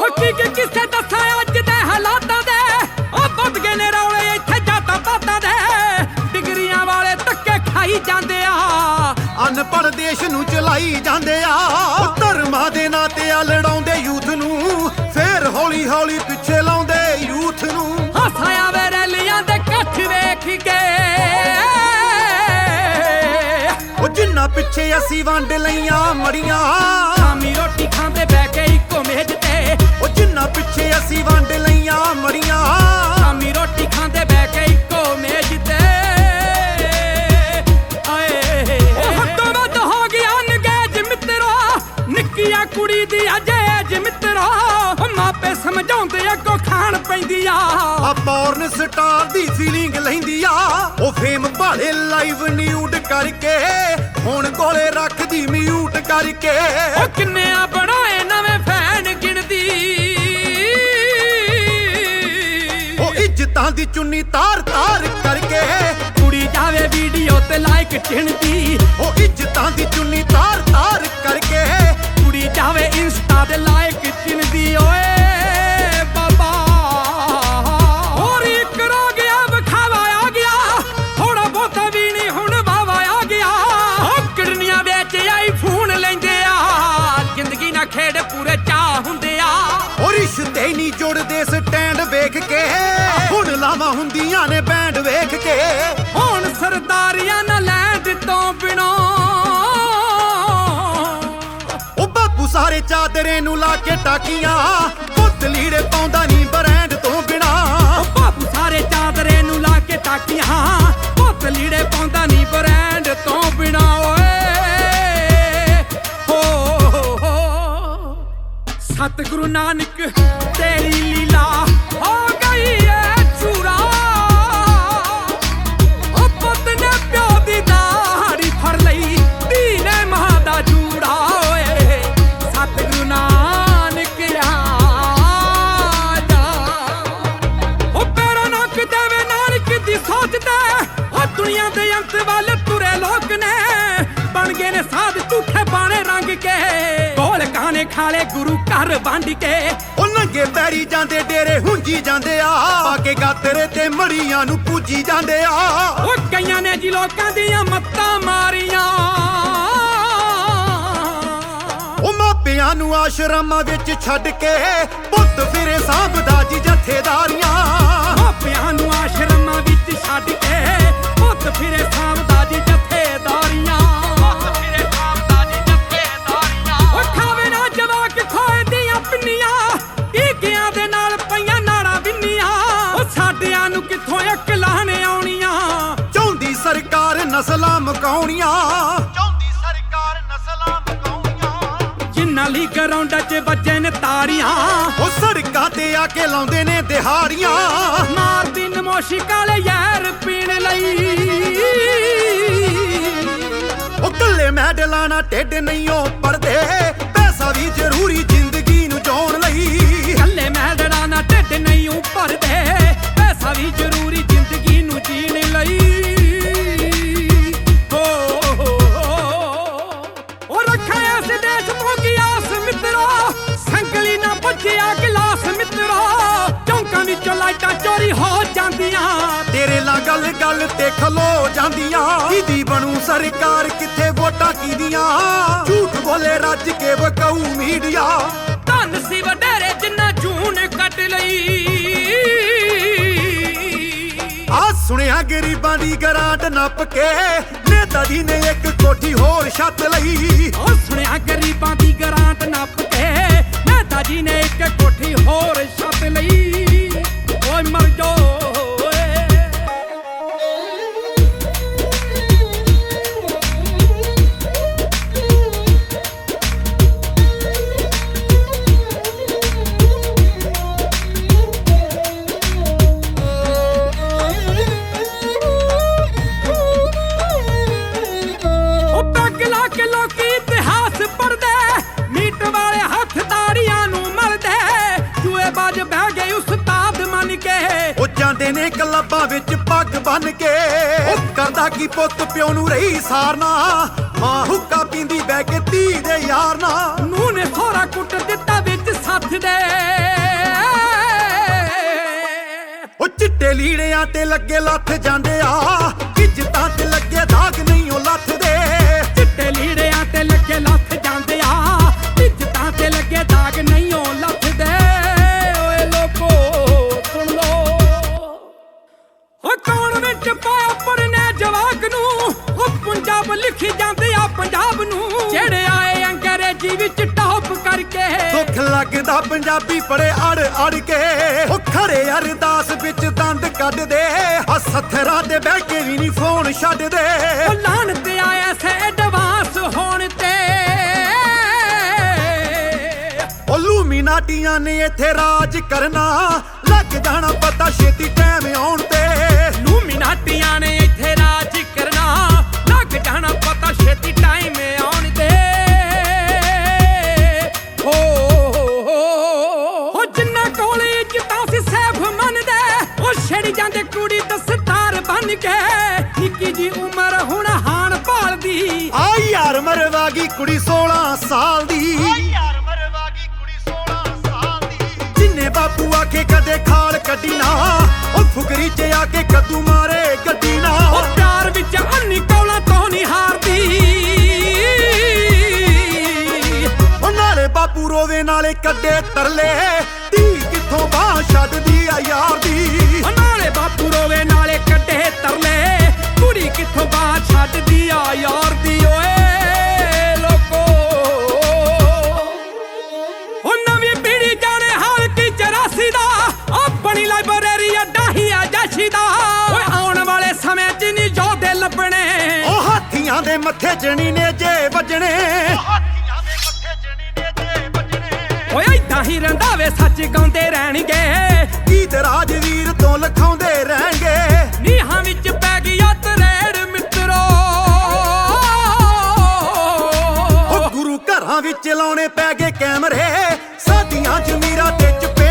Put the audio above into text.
ਕੀ ਕਿਸੇ ਦੱਸਾਂ ਅੱਜ ਦੇ ਹਾਲਾਤਾਂ ਦੇ ਵੱਧ ਗਏ ਨੇ ਰੌਲੇ ਇੱਥੇ ਜਾਤਾਂ ਪਾਤਾਂ ਦੇ ਡਿਗਰੀਆਂ ਵਾਲੇ ਧੱਕੇ ਖਾਈ ਜਾਂਦੇ ਆ ਅਨਪੜ੍ਹ ਦੇਸ਼ ਨੂੰ ਚਲਾਈ ਜਾਂਦੇ ਆ ਧਰਮਾਂ ਦੇ ਨਾਂ ਤੇ ਆ ਲੜਾਉਂਦੇ ਯੂਥ ਨੂੰ ਫੇਰ ਹੌਲੀ ਹੌਲੀ ਪਿੱਛੇ ਲਾਉਂਦੇ ਯੂਥ ਨੂੰ ਹਸਾਇਆ ਵੇ ਰੈਲੀਆਂ ਦੇ ਇਕੱਠ ਵੇਖ ਕੇ ਉਹ ਜਿੰਨਾ ਪਿੱਛੇ ਅਸੀਂ ਵੰਡ ਲਈਆਂ ਮੜੀਆਂ ਸ਼ਾਮੀ ਰੋਟੀ ਖਾਂਦੇ ਬਹਿ ਕੇ ਇੱਕੋ ਮੇਜ਼ ਤੇ ਉਹ ਜਿੰਨਾ ਪਿੱਛੇ ਅਸੀਂ ਵੰਡ ਲਈਆਂ ਮੜੀਆਂ ਸ਼ਾਮੀ ਰੋਟੀ ਖਾਂਦੇ ਬਹਿ ਕੇ ਇੱਕੋ ਮੇਜ਼ ਤੇ ਆਏ ਉਹ ਹੱਦੋਂ ਵੱਧ ਹੋ ਗਿਆ ਨਗੇਜ ਮਿੱਤਰੋ ਨਿੱਕੀਆਂ ਕੁੜੀ ਦੀ ਅਜੇਜ ਮਿੱਤਰੋ ਮਾਪੇ ਸਮਝਾਉਂਦੇ ਅੱਗੋਂ ਖਾਣ ਪੈਂਦੀ ਆ ਪੌਰਨ ਸਟਾਰ ਦੀ ਫੀਲਿੰਗ ਲੈਂਦੀ ਆ ਉਹ ਫੇਮ ਭਾਲੇ ਲਾਈਵ ਨਿਊਡ ਕਰਕੇ ਹੁਣ ਕੋਲੇ ਰੱਖਦੀ ਮਿਊਟ ਕਰਕੇ ਉਹ ਕਿੰਨੇ ਆ ਬਣਾਏ ਨਵੇਂ ਫੈਨ ਗਿਣਦੀ ਉਹ ਇੱਜ਼ਤਾਂ ਦੀ ਚੁੰਨੀ ਤਾਰ ਤਾਰ ਕਰਕੇ ਕੁੜੀ ਜਾਵੇ ਵੀਡੀਓ ਤੇ ਲਾਈਕ ਚਿਣਦੀ ਉਹ ਇੱਜ਼ਤਾਂ ਦੀ ਚੁੰਨੀ ਤਾਰ ਤਾਰ ਕਰਕੇ ਕੁੜੀ ਜਾਵੇ ਇੰਸਟਾ ਤੇ ਲਾਈਕ ਚਿਣਦੀ ਓਏ ਬਾਬਾ ਹੋਰ ਇੱਕ ਰੋ ਗਿਆ ਵਿਖਾਵਾ ਆ ਗਿਆ ਥੋੜਾ ਬਹੁਤਾ ਵੀ ਨਹੀਂ ਹੁਣ ਵਾਵਾ ਆ ਗਿਆ ਕਿਡਨੀਆਂ ਵੇਚ ਆਈਫੋਨ ਲੈਂਦੇ ਆ ਜ਼ਿੰਦਗੀ ਨਾਲ ਖੇਡ ਪੂਰੇ ਚਾਹ ਹੁੰਦੇ ਆ ਉਹ ਰਿਸ਼ਤੇ ਨਹੀਂ ਜੁੜਦੇ ਸਟੈਂਡ ਵੇਖ ਕੇ ਹੁਣ ਲਾਵਾਂ ਹੁੰਦੀਆਂ ਨੇ ਬੈਂਡ ਵੇਖ ਕੇ ਹੁਣ ਸਰਦਾਰੀਆਂ ਨਾ ਲੈਂਡ ਤੋਂ ਬਿਨਾਂ ਉਹ ਬਾਪੂ ਸਾਰੇ ਚਾਦਰੇ ਨੂੰ ਲਾ ਕੇ ਟਾਕੀਆਂ ਪੁੱਤ ਲੀੜੇ ਪਾਉਂਦਾ ਨਹੀਂ ਬ੍ਰਾਂਡ ਤੋਂ ਬਿਨਾ ਬਾਪੂ ਸਾਰੇ ਚਾਦਰੇ ਨੂੰ ਲਾ ਕੇ ਟਾਕੀਆਂ ਪੁੱਤ ਲੀੜੇ ਪਾਉਂਦਾ ਨਹੀਂ ਬ੍ਰਾਂਡ ਤੋਂ ਬਿਨਾ ਓਏ ਹੋ ਸਤਿਗੁਰੂ ਨਾਨਕ ਤੇਰੀ ਲੀਲਾ ਹੋ ਗਈ ਏ ਚੂਰਾ ਉਹ ਪੁੱਤ ਨੇ ਪਿਓ ਦੀ ਦਾੜੀ ਫੜ ਲਈ ਧੀ ਨੇ ਮਾਂ ਦਾ ਜੂੜਾ ਓਏ ਸਤਿਗੁਰੂ ਨਾਨਕ ਆ ਜਾ ਉਹ ਪੈਰਾਂ ਨੱਕ ਦੇਵੇ ਨਾਨਕ ਦੀ ਸੋਚਦਾ ਉਹ ਦੁਨੀਆ ਦੇ ਅੰਤ ਵੱਲ ਤੁਰੇ ਲੋਕ ਨੇ ਬਣ ਗਏ ਨੇ ਸਾਧ ਝੂਠੇ ਬਾਣੇ ਰੰਗ ਕੇ ਗੋਲ ਕਾਨੇ ਖਾਲੇ ਗੁਰੂ ਘਰ ਵੰਡ ਕੇ ਉਹ ਨੰਗੇ ਪੈਰੀ ਜਾਂਦੇ ਡੇਰੇ ਹੁੰਜੀ ਜਾਂਦੇ ਆ ਪਾ ਕੇ ਗਾਤਰੇ ਤੇ ਮੜੀਆਂ ਨੂੰ ਪੂਜੀ ਜਾਂਦੇ ਆ ਉਹ ਕਈਆਂ ਨੇ ਜੀ ਲੋਕਾਂ ਦੀਆਂ ਮੱਤਾਂ ਮਾਰੀਆਂ ਉਹ ਮਾਪਿਆਂ ਨੂੰ ਆਸ਼ਰਮਾਂ ਵਿੱਚ ਛੱਡ ਕੇ ਪੁੱਤ ਫਿਰੇ ਸਾਂਭਦਾ ਜੀ ਜਥੇਦਾਰੀਆਂ ਮਾਪਿਆਂ ਨੂੰ ਆਸ਼ਰਮਾਂ ਵਿੱਚ ਛੱਡ ਕੇ ਪੁੱਤ ਫਿਰੇ ਸਾਂਭਦਾ ਜੀ ਜਥੇਦਾਰੀਆਂ ਉਹ ਖਾਵੇ ਨਾ ਜਵਾਕ ਖੋਏ ਦੀਆਂ ਪਿੰਨੀਆਂ ਟੀਕਿਆਂ ਦੇ ਨਾਲ ਪਈਆਂ ਨਾੜਾਂ ਵਿੰਨੀਆਂ ਉਹ ਸਾਡਿਆਂ ਨੂੰ ਕਿੱਥੋਂ ਅਕਲਾਂ ਨੇ ਆਉਣੀਆਂ ਚਾਹੁੰਦੀ ਸਰਕਾਰ ਨਸਲਾਂ ਮਕਾਉਣੀਆਂ ਜਿੰਨਾਂ ਲਈ ਗਰਾਊਂਡਾਂ 'ਚ ਵੱਜੇ ਨੇ ਤਾਰੀਆਂ ਉਹ ਸੜਕਾਂ ਤੇ ਆ ਕੇ ਲਾਉਂਦੇ ਨੇ ਦਿਹਾੜੀਆਂ ਮਾਰਦੀ ਨਮੋਸ਼ੀ ਕਾਲੇ ਯਾਰ ਪੀਣ ਲਈ ਉਹ ਕੱਲੇ ਮੈਡਲਾਂ ਨਾਲ ਢਿੱਡ ਨਹੀਂ ਉਹ ਪੜਦੇ ਪੈਸਾ ਵੀ ਜ਼ਰੂਰੀ ਜ਼ਿੰਦਗੀ ਨੂੰ ਜਿਉਣ ਲਈ ਕੱਲੇ ਮੈਡਲਾਂ ਨਾਲ ਢਿੱਡ ਨਹੀਂ ਭਰਦੇ ਪੈਸਾ ਵੀ ਜ਼ਰੂਰੀ ਜ਼ਿੰਦਗੀ ਨੂੰ ਜੀਣ ਲਈ ਉਹ ਰੱਖਿਆ ਇਸ ਦੇਸ਼ ਤੋਂ ਕੀ ਆਸ ਮਿੱਤਰੋ ਸੰਗਲੀ ਨਾ ਭੱਜਿਆ ਗਲਾਸ ਮਿੱਤਰੋ ਚੌਂਕਾਂ ਵਿੱਚੋਂ ਲਾਈਟਾਂ ਚੋਰੀ ਹੋ ਜਾਂਦੀਆਂ ਤੇਰੇ ਨਾਲ ਗੱਲ ਗੱਲ ਤੇ ਖਲੋ ਜਾਂਦੀਆਂ ਕਿਹਦੀ ਬਣੂ ਸਰਕਾਰ ਕਿੱਥੇ ਵੋਟਾਂ ਕੀਦੀਆਂ ਝੂਠ ਬੋਲੇ ਰੱਜ ਕੇ ਵਕਾਊ ਮੀਡੀਆ ਧੰਨ ਸੀ ਵਡੇਰੇ ਜਿੰਨਾ ਜੂਨ ਕੱਟ ਲਈ ਆ ਸੁਣਿਆ ਗਰੀਬਾਂ ਦੀ ਗਰਾਂਟ ਨੱਪ ਕੇ ਨੇਤਾ ਜੀ ਨੇ ਇੱਕ ਕੋਠੀ ਹੋਰ ਛੱਤ ਲਈ ਉਹ ਸੁਣਿਆ ਗਰੀਬਾਂ ਦੀ ਗਰਾਂਟ ਨੱਪ ਕੇ ਨੇਤਾ ਜੀ ਨੇ ਇੱਕ ਕੋਠੀ ਹੋਰ ਛੱਤ ਲਈ ਓਏ ਮਰ ਜਾ ਲੋਕੀ ਇਤਿਹਾਸ ਪੜ੍ਹਦੇ ਮੀਟ ਵਾਲੇ ਹੱਥ ਤਾੜੀਆਂ ਨੂੰ ਮਲਦੇ ਜੂਏ ਬਾਜ ਬਹਿ ਗਏ ਉਸਤਾਦ ਮੰਨ ਕੇ ਉਹ ਜਾਂਦੇ ਨੇ ਕਲੱਬਾਂ ਵਿੱਚ ਪੱਗ ਬੰਨ ਕੇ ਉਹ ਕਰਦਾ ਕੀ ਪੁੱਤ ਪਿਓ ਨੂੰ ਰਹੀ ਸਾਰਨਾ ਮਾਂ ਹੁੱਕਾ ਪੀਂਦੀ ਬਹਿ ਕੇ ਧੀ ਦੇ ਯਾਰ ਨਾ ਨੂੰ ਨੇ ਥੋੜਾ ਕੁੱਟ ਦਿੱਤਾ ਵਿੱਚ ਸੱਥ ਦੇ ਲੀੜਿਆਂ ਤੇ ਲੱਗੇ ਲੱਥ ਜਾਂਦੇ ਆ, ਇੱਜ਼ਤਾਂ ਤੇ ਲੱਗੇ ਦਾਗ ਨਹੀਂ ਉਹ ਲੱਥਦੇ। ਚਿੱਟੇ ਲੀੜਿਆਂ ਤੇ ਲੱਗੇ ਲੱਥ ਜਾਂਦੇ ਆ, ਇੱਜ਼ਤਾਂ ਤੇ ਲੱਗੇ ਦਾਗ ਨਹੀਂ ਉਹ ਲੱਥਦੇ। ਓਏ ਲੋਕੋ ਸੁਣ ਲੋ, ਓ ਕੌਣ ਵਿੱਚ ਪਾਇਆ ਪੜਨੇ ਜਵਾਕ ਨੂੰ, ਓ ਪੰਜਾਬ ਲਿਖੀ ਜਾਂਦੇ ਆ ਪੰਜਾਬ ਨੂੰ। ਜਿਹੜੇ ਆਏ ਅੰਗਰੇਜ਼ੀ ਵਿੱਚ ਟੌਪ ਕਰਕੇ, ਦੁੱਖ ਲੱਗਦਾ ਪੰਜਾਬੀ ਪੜੇ ਅੜ ਅੜ ਕੇ। ਉਹ ਖੜੇ ਅਰਦਾਸ ਵਿੱਚ ਦੰਦ ਕੱਢਦੇ, ਆ ਸੱਥਰਾਂ ਤੇ ਬਹਿ ਕੇ ਵੀ ਨਹੀਂ ਫੋਨ ਛੱਡਦੇ। ਉਹ ਲਾਹਨਤ ਆਇਆ ਸੇ ਐਡਵਾਂਸ ਹੋਣ ਤੇ। ਉਹ ਲੂਮੀਨਾਟੀਆਂ ਨੇ ਇੱਥੇ ਰਾਜ ਕਰਨਾ, ਲੱਗ ਜਾਣਾ ਪਤਾ ਛੇਤੀ ਟਾਈਮ ਆਉਣ ਤੇ। ਲੂਮੀਨਾਟੀਆਂ ਨੇ ਇੱਥੇ ਰਾਜ ਕਰਨਾ, ਲੱਗ ਜਾਣਾ ਪਤਾ ਛੇਤੀ ਟਾਈਮ ਆਉਣ ਤੇ। ਹੋ ਜਿੰਨਾ ਕੋਲ ਇੱਜ਼ਤਾਂ ਸੀ ਸੈਫ ਮੰਨਦੇ, ਉਹ ਛੜ ਜਾਂਦੇ ਕੁੜੀ ਦਸਤਾਰ ਬਣ ਕੇ। ਨਿੱਕੀ ਜੀ ਉਮਰ ਹੁਣ ਹਾਣ ਭਾਲਦੀ, ਆ ਯਾਰ ਮਰਵਾ ਗਈ ਕੁੜੀ 16 ਸਾਲ ਦੀ। ਜਿੰਨੇ ਬਾਪੂ ਆਖੇ ਕਦੇ ਖਾਲ ਕੱਢੀ ਨਾ, ਉਹ ਫੁਕਰੀ 'ਚ ਆ ਕੇ ਕੱਦੂ ਮਾਰੇ ਗੱਡੀ ਨਾ। ਉਹ ਪਿਆਰ ਵਿੱਚ ਅੰਨੀ ਕੌਲਾਂ ਤੋਂ ਨਹੀਂ ਹਾਰਦੀ। ਉਹ ਨਾਲੇ ਬਾਪੂ ਰੋਵੇ ਨਾਲੇ ਕੱਢੇ ਤਰਲੇ, ਧੀ ਕਿੱਥੋਂ ਬਾਹ ਛੱਡਦੀ ਆ ਯਾਰ ਦੀ। ਉਹ ਨਾਲੇ ਬਾਪੂ ਰੋਵੇ ਨਾਲੇ ਕੱਢੇ ਤਰਲੇ, ਕੁੜੀ ਕਿੱਥੋਂ ਬਾਹ ਛੱਡਦੀ ਆ ਯਾਰ ਦੀ। ਓਏ ਲੋਕੋ, ਉਹ ਨਵੀਂ ਪੀੜ੍ਹੀ ਜਾਣੇ ਹਾਲ ਕੀ 84 ਦਾ, ਆਪਣੀ ਲਾਇਬ੍ਰੇਰੀ ਅੱਡਾ ਹੀ ਆ ਜਾਸ਼ੀ ਦਾ। ਓਏ ਆਉਣ ਵਾਲੇ ਸਮੇਂ 'ਚ ਨਹੀਂ ਯੋਧੇ ਲੱਭਣੇ, ਉਹ ਹਾਥੀਆਂ ਦੇ ਮੱਥੇ ਜਣੀ ਨੇ ਜੇ ਵੱਜਣੇ। ਓਏ ਏਦਾਂ ਹੀ ਰੰਧਾਵੇ ਸੱਚ ਗਾਉਂਦੇ ਰਹਿਣਗੇ, ਗੀਤ ਰਾਜਵੀਰ ਤੋਂ ਲਿਖਾਉਂਦੇ ਰਹਿਣਗੇ। ਨੀਹਾਂ ਵਿੱਚ ਪੈ ਗਿਆ ਤਰੇੜ ਮਿੱਤਰੋ। ਉਹ ਗੁਰੂ ਘਰਾਂ ਵਿੱਚ ਲਾਉਣੇ ਪੈ ਗਏ ਕੈਮਰੇ, ਸਾਡੀਆਂ ਜ਼ਮੀਰਾਂ ਤੇ ਚਪੇ